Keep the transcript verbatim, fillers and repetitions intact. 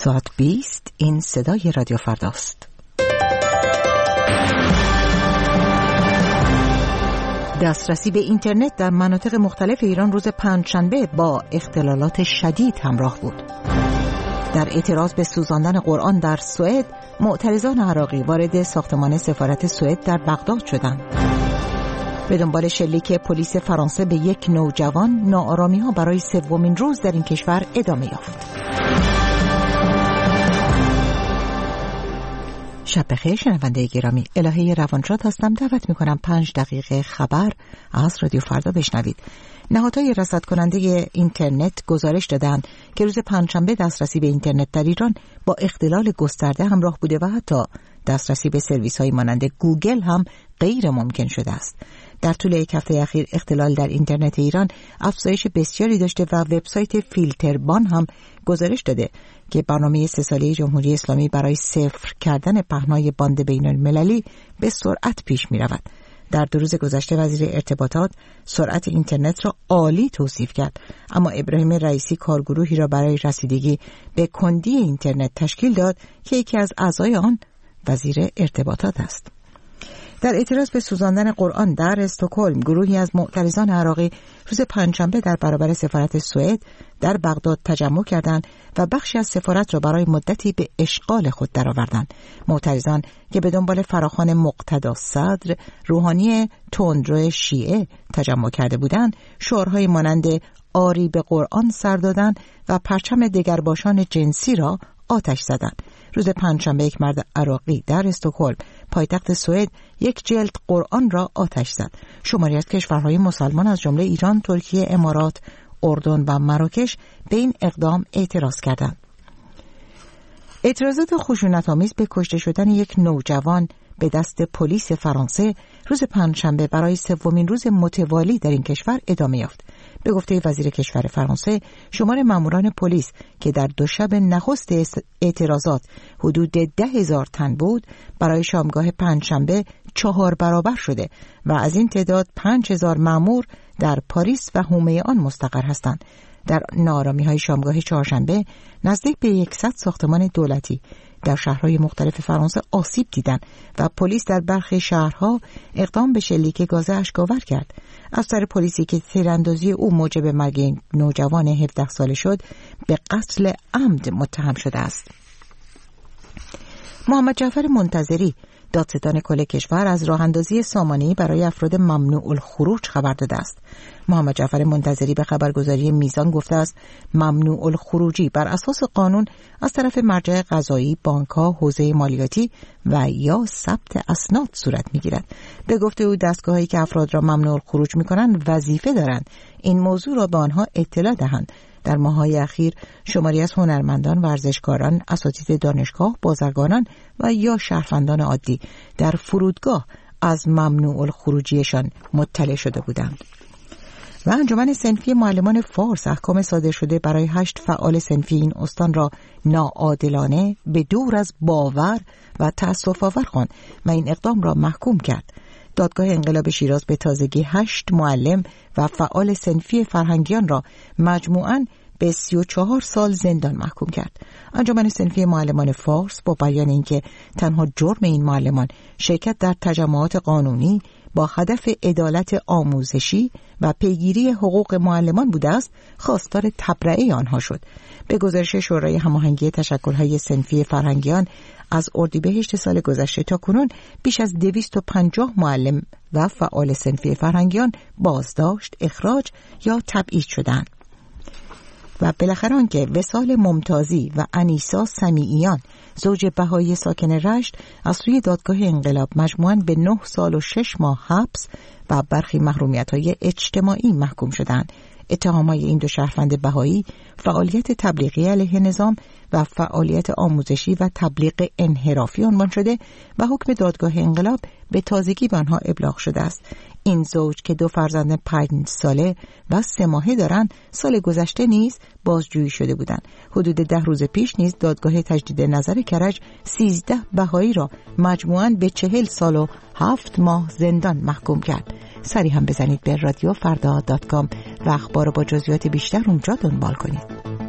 ساعت بیست، این صدای رادیو فرداست. دسترسی به اینترنت در مناطق مختلف ایران روز پنجشنبه با اختلالات شدید همراه بود. در اعتراض به سوزاندن قرآن در سوئد، معترضان عراقی وارد ساختمان سفارت سوئد در بغداد شدند. به دنبال شلیک پلیس فرانسه به یک نوجوان، ناآرامی‌ها برای سومین روز در این کشور ادامه یافت. شب بخیر شنونده گرامی، الهه روانشاد هستم. دعوت میکنم پنج دقیقه خبر از رادیو فردا بشنوید. نهادهای رصد کننده اینترنت گزارش دادند که روز پنجشنبه دسترسی به اینترنت در ایران با اختلال گسترده همراه بوده و حتی دسترسی به سرویس های مانند گوگل هم غیر ممکن شده است. در طول یک هفته اخیر اختلال در اینترنت ایران افزایش بسیاری داشته و وبسایت فیلتربان هم گزارش داده که برنامه سه ساله جمهوری اسلامی برای صفر کردن پهنای باند بین المللی به سرعت پیش می رود. در دو روز گذشته وزیر ارتباطات سرعت اینترنت را عالی توصیف کرد، اما ابراهیم رئیسی کارگروهی را برای رسیدگی به کندی اینترنت تشکیل داد که یکی از اعضای آن وزیر ارتباطات است. در اعتراض به سوزاندن قرآن در استکهلم، گروهی از معترضان عراقی روز پنجشنبه در برابر سفارت سوئد در بغداد تجمع کردند و بخشی از سفارت را برای مدتی به اشغال خود درآوردند. معترضان که به دنبال فراخوان مقتدا صدر، روحانی تندرو شیعه تجمع کرده بودند، شعارهای مانند آری به قرآن سر دادند و پرچم دگرباشان جنسی را آتش زدند. روز پنجشنبه یک مرد عراقی در استکهلم، پایتخت سوئد، یک جلد قرآن را آتش زد. شماری از کشورهای مسلمان از جمله ایران، ترکیه، امارات، اردن و مراکش به این اقدام اعتراض کردند. اعتراضات خشونت‌آمیز به کشته شدن یک نوجوان به دست پلیس فرانسه روز پنجشنبه برای سومین روز متوالی در این کشور ادامه یافت. به گفته وزیر کشور فرانسه، شمار ماموران پلیس که در دو شب نخست اعتراضات حدود ده هزار تن بود، برای شامگاه پنجشنبه چهار برابر شده و از این تعداد پنج هزار مامور در پاریس و حومه آن مستقر هستند. در ناآرامی‌های شامگاه چهارشنبه نزدیک به صد ساختمان دولتی در شهرهای مختلف فرانسه آسیب دیدند و پلیس در برخی شهرها اقدام به شلیک گاز اشک‌آور کرد. افسر پلیسی که تیراندازی او موجب مرگ نوجوان هفده ساله شد، به قتل عمد متهم شده است. محمد جعفر منتظری، دادستان کل کشور، از راه اندازی سامانه‌ای برای افراد ممنوع الخروج خبر داده است. محمد جعفر منتظری به خبرگزاری میزان گفته است ممنوع الخروجی بر اساس قانون از طرف مرجع قضایی، بانک‌ها، حوزه مالیاتی و یا ثبت اسناد صورت می‌گیرد. به گفته او دستگاه‌هایی که افراد را ممنوع الخروج می‌کنند وظیفه دارند این موضوع را به آنها اطلاع دهند. در ماه‌های اخیر شماری از هنرمندان، ورزشکاران، اساتید دانشگاه، بازرگانان و یا شهروندان عادی در فرودگاه از ممنوع الخروجیشان مطلع شده بودند. و انجمن صنفی معلمان فارس احکام صادر شده برای هشت فعال صنفی این استان را ناعادلانه، به دور از باور و تأسف آور خواند و این اقدام را محکوم کرد. دادگاه انقلاب شیراز به تازگی هشت معلم و فعال صنفی فرهنگیان را مجموعاً به سی و چهار سال زندان محکوم کرد. انجمن صنفی معلمان فارس با بیان اینکه تنها جرم این معلمان شرکت در تجمعات قانونی با هدف عدالت آموزشی و پیگیری حقوق معلمان بوده است، خواستار تبرئه آنها شد. به گزارش شورای هماهنگی تشکل‌های صنفی فرهنگیان، از اردیبهشت سال گذشته تا کنون بیش از دویست و پنجاه معلم و فعال صنفی فرهنگیان بازداشت، اخراج یا تبعید شدند. و بالاخره آنکه وصال ممتازی و انیسا سمیعیان، زوج بهایی ساکن رشت، از سوی دادگاه انقلاب مجموعاً به نه سال و شش ماه حبس و برخی محرومیت‌های اجتماعی محکوم شدند. اتهام‌های این دو شهروند بهایی فعالیت تبلیغی علیه نظام و فعالیت آموزشی و تبلیغ انحرافی عنوان شده و حکم دادگاه انقلاب به تازگی به آنها ابلاغ شده است. این زوج که دو فرزند پنج ساله و سه ماهه دارند، سال گذشته نیز بازجویی شده بودند. حدود ده روز پیش نیز دادگاه تجدید نظر کرج سیزده بهایی را مجموعاً به چهل سال و هفت ماه زندان محکوم کرد. سری هم بزنید به رادیو فردا دات کام و اخبار با جزئیات بیشتر اونجا دنبال کنید.